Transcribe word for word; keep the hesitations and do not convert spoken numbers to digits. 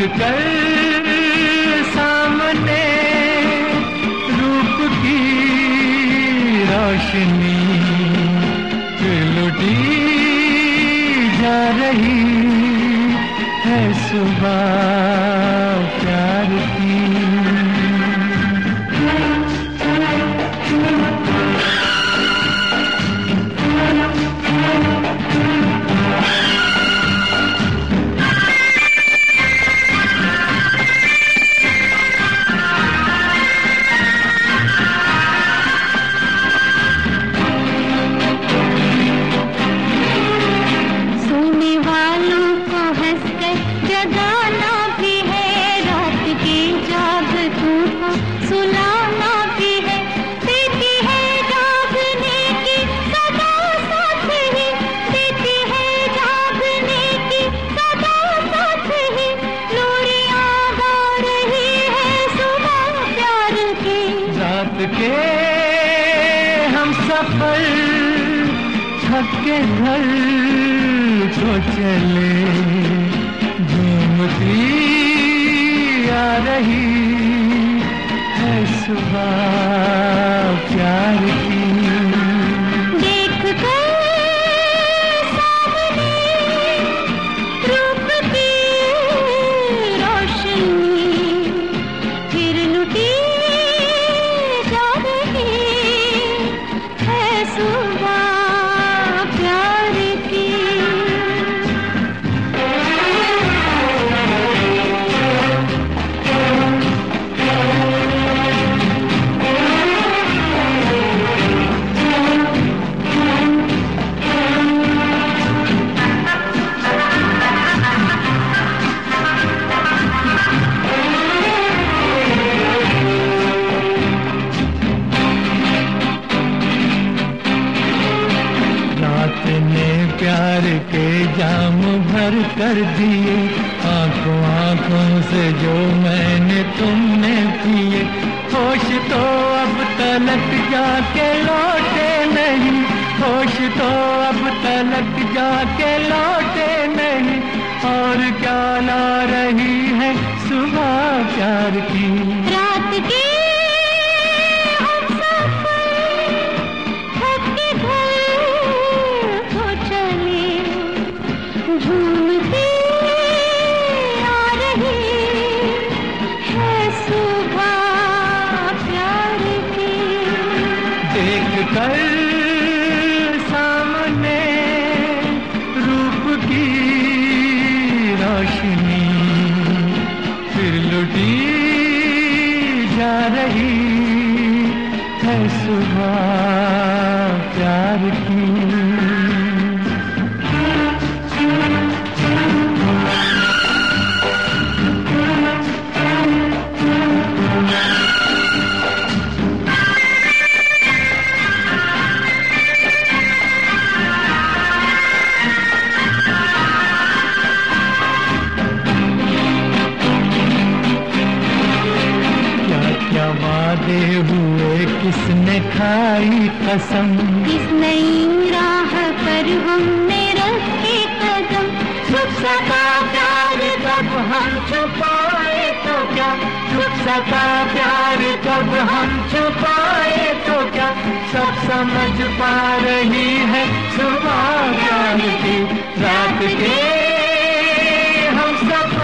कर सामने रूप की रोशनी फिर लुटी जा रही है सुबह प्यार की। के हम सफर थक के घर को चले, झूमती आ रही है सुबह प्यार की। देख कर सामने रूप की रोशनी फिर लुटी प्यार के जाम भर कर दिए, आंखों आंखों से जो मैंने तुमने पिए। होश तो अब तलक जाके लौटे नहीं, होश तो अब तलक जाके लौटे नहीं, और क्या ला रही है सुबह प्यार की। रात की झूमती आ रही है सुबह प्यार की। देख कर सामने रूप की रोशनी फिर लुटी जा रही है सुबह प्यार की। वादे हुए किसने खाई कसम, इस नई राह पर हमने रखे कदम। छुप सका प्यार कब हम छुपाए तो क्या, छुप सका प्यार कब हम छुपाए तो क्या, सब समझ पा रही है सुबह प्यार की। रात के हम सब